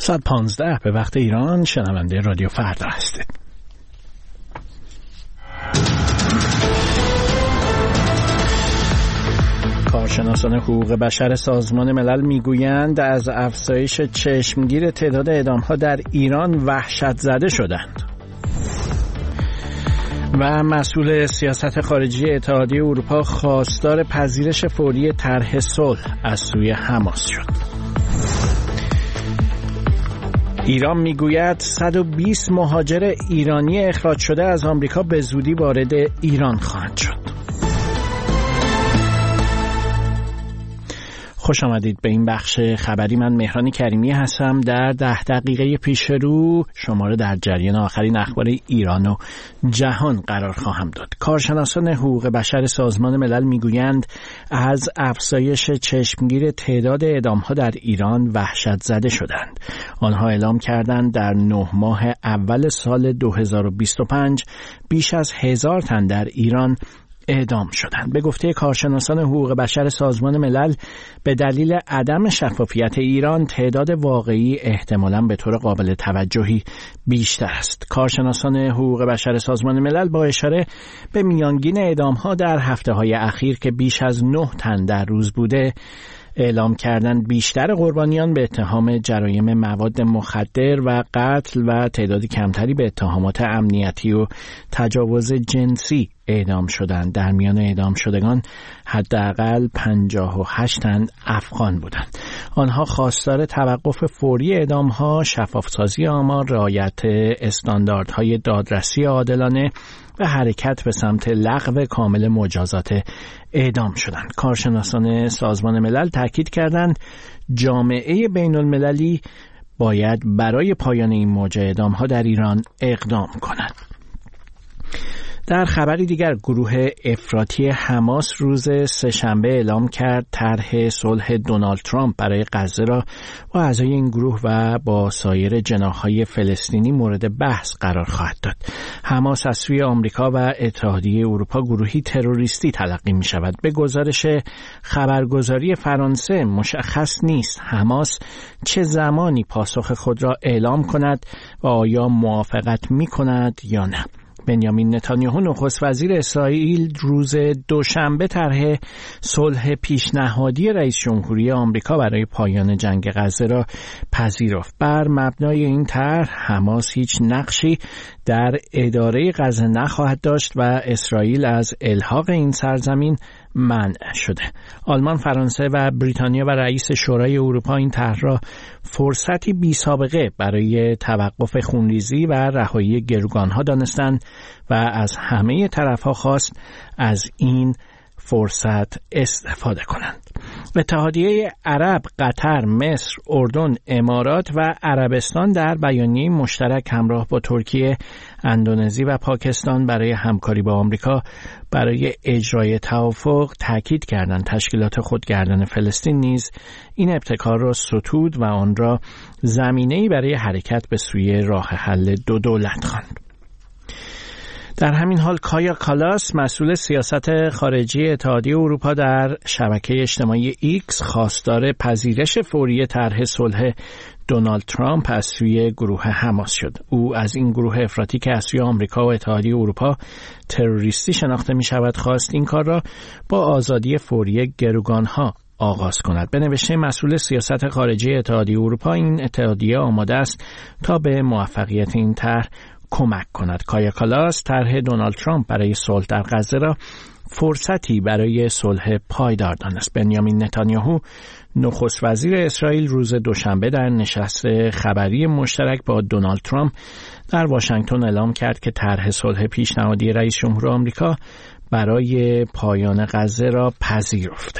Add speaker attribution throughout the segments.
Speaker 1: 15 به وقت ایران شنونده رادیو فردا هستید. کارشناسان حقوق بشر سازمان ملل میگویند از افزایش چشمگیر تعداد اعدام‌ها در ایران وحشت زده شدند. و مسئول سیاست خارجی اتحادیه اروپا خواستار پذیرش فوری طرح صلح از سوی حماس شد. ایران میگوید 120 مهاجر ایرانی اخراج شده از آمریکا به زودی وارد ایران خواهند شد. خوش آمدید به این بخش خبری. من مهران کریمی هستم. در 10 دقیقه پیش رو شما را در جریان آخرین اخبار ایران و جهان قرار خواهم داد. کارشناسان حقوق بشر سازمان ملل میگویند از افزایش چشمگیر تعداد اعدام‌ها در ایران وحشت زده شدند. آنها اعلام کردند در 9 ماه اول سال 2025 بیش از 1000 تن در ایران اعدام شدند. به گفته کارشناسان حقوق بشر سازمان ملل به دلیل عدم شفافیت ایران تعداد واقعی احتمالاً به طور قابل توجهی بیشتر است. کارشناسان حقوق بشر سازمان ملل با اشاره به میانگین اعدام‌ها در هفته‌های اخیر که بیش از 9 تن در روز بوده اعلام کردند بیشتر قربانیان به اتهام جرایم مواد مخدر و قتل و تعدادی کمتری به اتهامات امنیتی و تجاوز جنسی اعدام شدند. در میان اعدام شدگان حداقل 58 تن افغان بودند. آنها خواستار توقف فوری اعدام‌ها، شفافسازی آمار، رعایت استانداردهای دادرسی عادلانه و حرکت به سمت لغو کامل مجازات اعدام شدند. کارشناسان سازمان ملل تاکید کردند جامعه بین المللی باید برای پایان این موج اعدام‌ها در ایران اقدام کند. در خبری دیگر گروه افراطی حماس روز سه‌شنبه اعلام کرد طرح صلح دونالد ترامپ برای غزه را با اعضای این گروه و با سایر جناح‌های فلسطینی مورد بحث قرار خواهد داد. حماس از سوی آمریکا و اتحادیه اروپا گروهی تروریستی تلقی می شود. به گزارش خبرگزاری فرانسه مشخص نیست حماس چه زمانی پاسخ خود را اعلام کند و آیا موافقت می کند یا نه. بنیامین نتانیاهو نخست وزیر اسرائیل روز دوشنبه طرح صلح پیشنهادی رئیس جمهوری آمریکا برای پایان جنگ غزه را پذیرفت. بر مبنای این طرح حماس هیچ نقشی در اداره غزه نخواهد داشت و اسرائیل از الحاق این سرزمین منع شده. آلمان، فرانسه و بریتانیا و رئیس شورای اروپا این طرح را فرصتی بی سابقه برای توقف خونریزی و رهایی گروگانها دانستند و از همه طرفها خواست از این فرصت استفاده کنند. اتحادیه عرب، قطر، مصر، اردن، امارات و عربستان در بیانیه مشترک همراه با ترکیه، اندونزی و پاکستان برای همکاری با آمریکا برای اجرای توافق تاکید کردند. تشکیلات خودگردان فلسطین نیز این ابتکار را ستود و آن را زمینه‌ای برای حرکت به سوی راه حل دو دولت خواند. در همین حال کایا کالاس مسئول سیاست خارجی اتحادیه اروپا در شبکه اجتماعی ایکس خواستار پذیرش فوری طرح صلح دونالد ترامپ از سوی گروه حماس شد. او از این گروه افراطی که از سوی آمریکا و اتحادیه اروپا تروریستی شناخته می شود خواست این کار را با آزادی فوری گروگانها آغاز کند. به نوشته مسئول سیاست خارجی اتحادیه اروپا این اتحادیه آماده است تا به موفقیت این طرح کمک کند. کایا کالاس طرح دونالد ترامپ برای صلح در غزه را فرصتی برای صلح پایدار دانست. بنیامین نتانیاهو نخست وزیر اسرائیل روز دوشنبه در نشست خبری مشترک با دونالد ترامپ در واشنگتن اعلام کرد که طرح صلح پیشنهادی رئیس جمهور آمریکا برای پایان غزه را پذیرفته.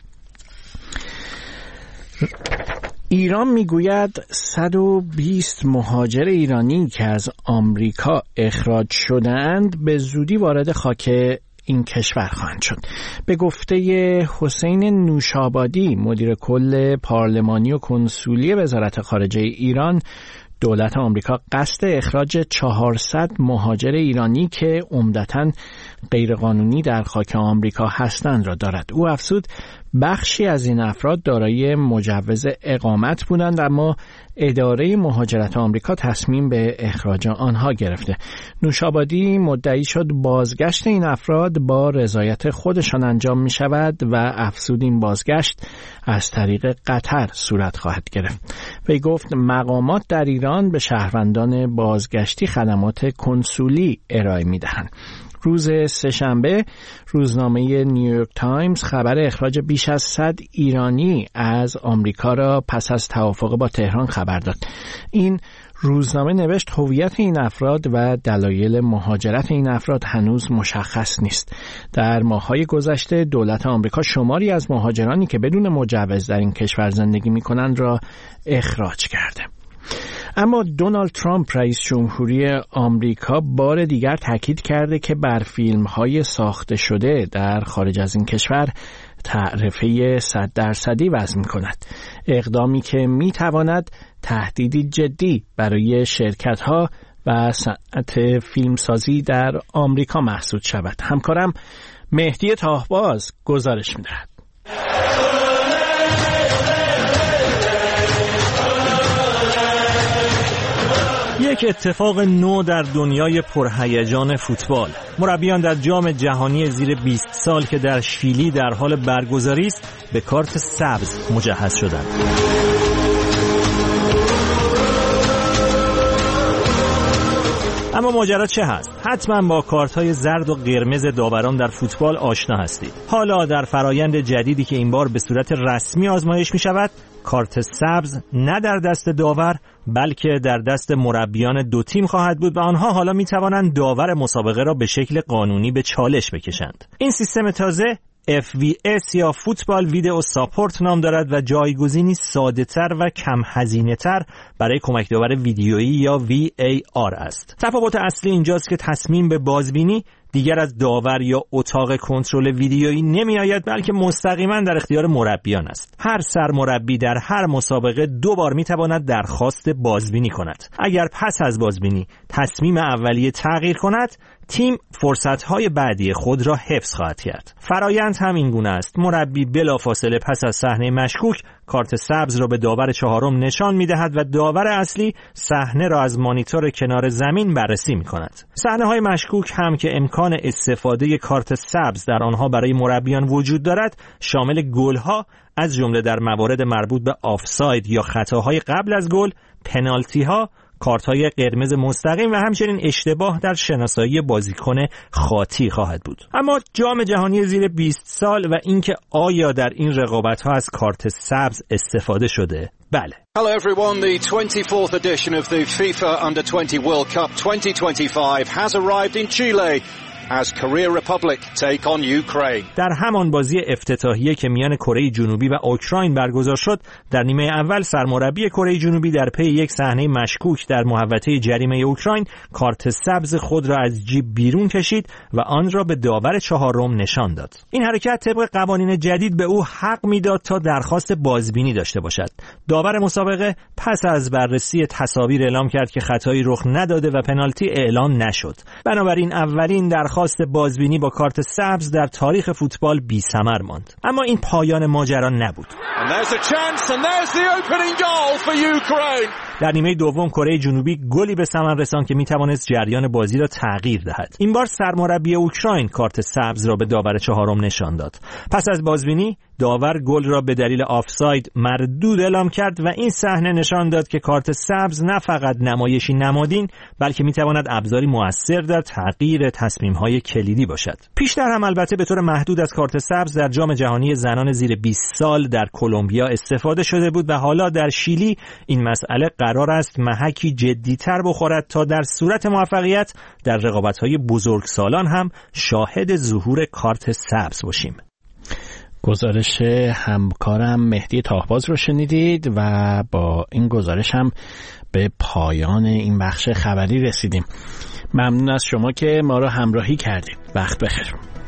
Speaker 1: ایران میگوید 120 مهاجر ایرانی که از آمریکا اخراج شدند به زودی وارد خاک این کشور خواهند شد. به گفته حسین نوشابادی مدیر کل پارلمانی و کنسولی وزارت خارجه ایران، دولت آمریکا قصد اخراج 400 مهاجر ایرانی که عمدتاً غیرقانونی در خاک آمریکا هستند را دارد. او افزود بخشی از این افراد دارای مجوز اقامت بودند، اما اداره مهاجرت آمریکا تصمیم به اخراج آنها گرفته. نوشابادی مدعی شد بازگشت این افراد با رضایت خودشان انجام می شود و افزود این بازگشت از طریق قطر صورت خواهد گرفت. وی گفت مقامات در ایران به شهروندان بازگشتی خدمات کنسولی ارائه می دهند. روز سه‌شنبه روزنامه نیویورک تایمز خبر اخراج بیش از 100 ایرانی از آمریکا را پس از توافق با تهران خبر داد. این روزنامه نوشت هویت این افراد و دلایل مهاجرت این افراد هنوز مشخص نیست. در ماه‌های گذشته دولت آمریکا شماری از مهاجرانی که بدون مجوز در این کشور زندگی می‌کنند را اخراج کرده. اما دونالد ترامپ رئیس جمهوری آمریکا بار دیگر تاکید کرده که بر فیلم‌های ساخته شده در خارج از این کشور تعرفه 100% وضع می‌کند. اقدامی که می‌تواند تهدیدی جدی برای شرکت‌ها و صنعت فیلمسازی در آمریکا محسوب شود. همکارم مهدی طاهباز گزارش می‌دهد.
Speaker 2: یک اتفاق نو در دنیای پرهیجان فوتبال. مربیان در جام جهانی زیر 20 سال که در شیلی در حال برگزاری است به کارت سبز مجهز شدند. اما ماجرا چه هست؟ حتما با کارت‌های زرد و قرمز داوران در فوتبال آشنا هستید. حالا در فرایند جدیدی که این بار به صورت رسمی آزمایش می‌شود، کارت سبز نه در دست داور بلکه در دست مربیان دو تیم خواهد بود و آنها حالا می‌توانند داور مسابقه را به شکل قانونی به چالش بکشند. این سیستم تازه FVS یا فوتبال ویدئو ساپورت نام دارد و جایگزینی ساده‌تر و کم هزینه‌تر برای کمک داور ویدیویی یا VAR است. تفاوت اصلی اینجاست که تصمیم به بازبینی دیگر از داور یا اتاق کنترل ویدیویی نمی آید بلکه مستقیما در اختیار مربیان است. هر سرمربی در هر مسابقه 2 بار می تواند درخواست بازبینی کند. اگر پس از بازبینی تصمیم اولیه تغییر کند، تیم فرصت‌های بعدی خود را حفظ خواهد کرد. فرایند هم این گونه است. مربی بلافاصله پس از صحنه مشکوک کارت سبز را به داور چهارم نشان می‌دهد و داور اصلی صحنه را از مانیتور کنار زمین بررسی می‌کند. صحنه‌های مشکوک هم که امکان استفاده کارت سبز در آنها برای مربیان وجود دارد، شامل گل‌ها از جمله در موارد مربوط به آفساید یا خطاهای قبل از گل، پنالتی‌ها، کارت‌های قرمز مستقیم و همچنین اشتباه در شناسایی بازیکن خاطی خواهد بود. اما جام جهانی زیر 20 سال و اینکه آیا در این رقابت‌ها از کارت سبز استفاده شده؟ بله.
Speaker 3: Hello everyone, the 24th edition of the FIFA Under-20 World Cup 2025 has arrived in Chile. As Korea Republic take on Ukraine.
Speaker 2: در همان بازی افتتاحیه که میان کره جنوبی و اوکراین برگزار شد، در نیمه اول سرمربی کره جنوبی در پی یک صحنه مشکوک در محوطه جریمه اوکراین کارت سبز خود را از جیب بیرون کشید و آن را به داور چهارم نشان داد. این حرکت طبق قوانین جدید به او حق میداد تا درخواست بازبینی داشته باشد. داور مسابقه پس از بررسی تصاویر اعلام کرد که خطایی رخ نداده و پنالتی اعلام نشد. بنابراین اولین درخواست بازبینی با کارت سبز در تاریخ فوتبال بی‌ثمر ماند. اما این پایان ماجرا نبود. در نیمه دوم کره جنوبی گلی به ثمر رساند که میتوانست جریان بازی را تغییر دهد. این بار سرمربی اوکراین کارت سبز را به داور چهارم نشان داد. پس از بازبینی داور گل را به دلیل آفساید مردود اعلام کرد و این صحنه نشان داد که کارت سبز نه فقط نمایشی نمادین بلکه میتواند ابزاری مؤثر در تغییر تصمیم‌های کلیدی باشد. پیشتر هم البته به طور محدود از کارت سبز در جام جهانی زنان زیر 20 سال در کلمبیا استفاده شده بود و حالا در شیلی این مسئله قرار است محکی جدی‌تر بخورد تا در صورت موفقیت در رقابت‌های بزرگسالان هم شاهد ظهور کارت سبز باشیم.
Speaker 1: گزارش همکارم مهدی طاهباز رو شنیدید و با این گزارش هم به پایان این بخش خبری رسیدیم. ممنون از شما که ما رو همراهی کردید. وقت بخیر.